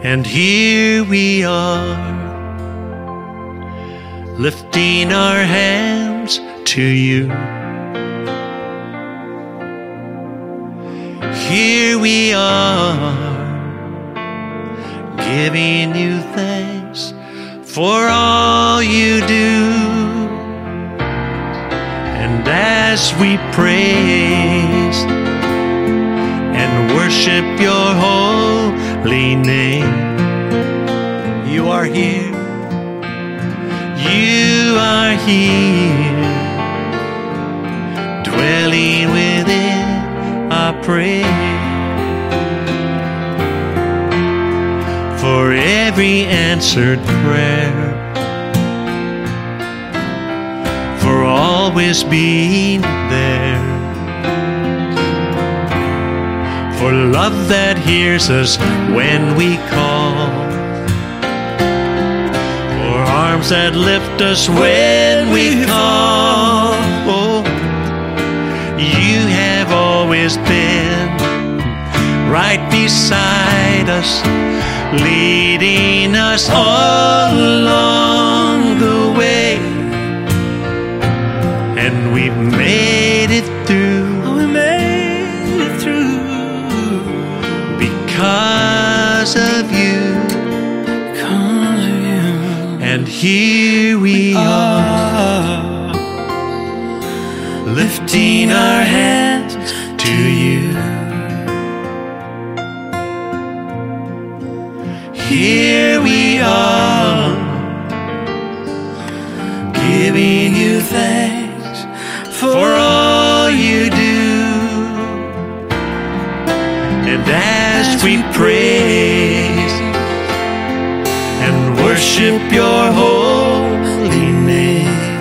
And here we are, lifting our hands to you. Here we are, giving you thanks for all you do. And as we praise and worship your holy name, you are here. You are here, dwelling within our praise. For every answered prayer, for always being there, for love that hears us when we call, for arms that lift us when we call. Oh, you have always been right beside us, leading us all along the way. And we've made it through. Oh, we made it through because of you. Because of you. And here we are, lifting our hands to you. Here we are, giving you thanks for all you do. And as we praise and worship your holy name,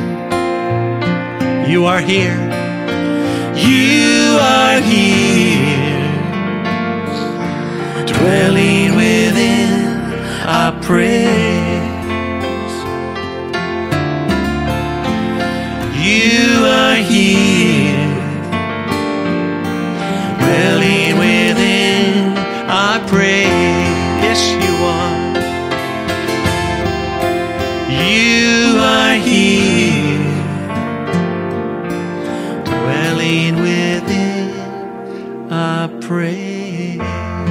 you are here. You are here, dwelling within our praise. You are here, dwelling within our praise. Yes, you are. You are here, dwelling within our praise.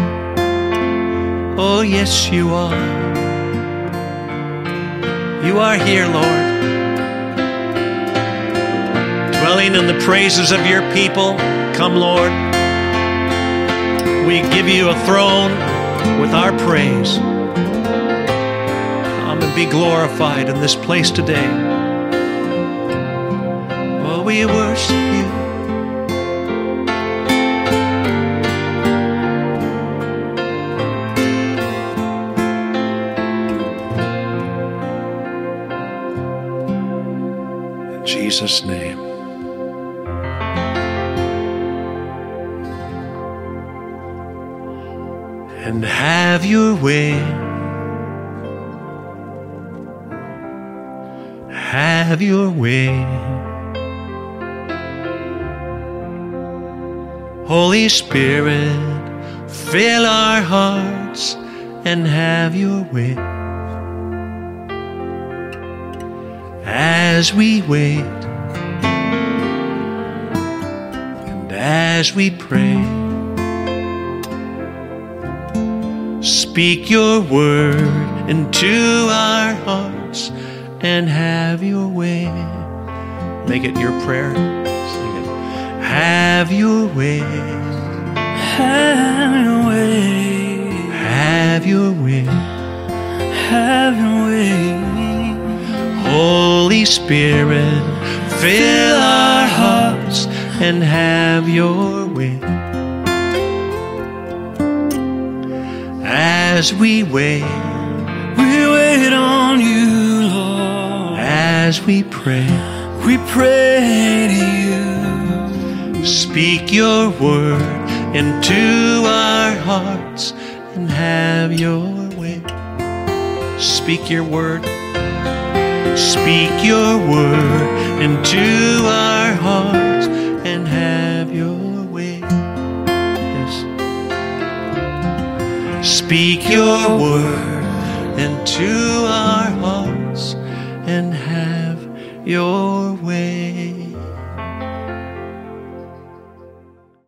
Oh, yes, you are. You are here, Lord, dwelling in the praises of your people. Come, Lord. We give you a throne with our praise. Come and be glorified in this place today. Oh, we worship you. In Jesus' name. And have your way. Have your way. Holy Spirit, fill our hearts and have your way. As we wait and as we pray, speak your word into our hearts and have your way. Make it your prayer. Sing it. Have your way. Have your way. Have your way. Have your way. Holy Spirit, fill our hearts and have your way. As we wait on you, Lord. As we pray to you. Speak your word into our hearts and have your way. Speak your word. Speak your word into our hearts and have your way. Yes. Speak your word into our hearts and have your way.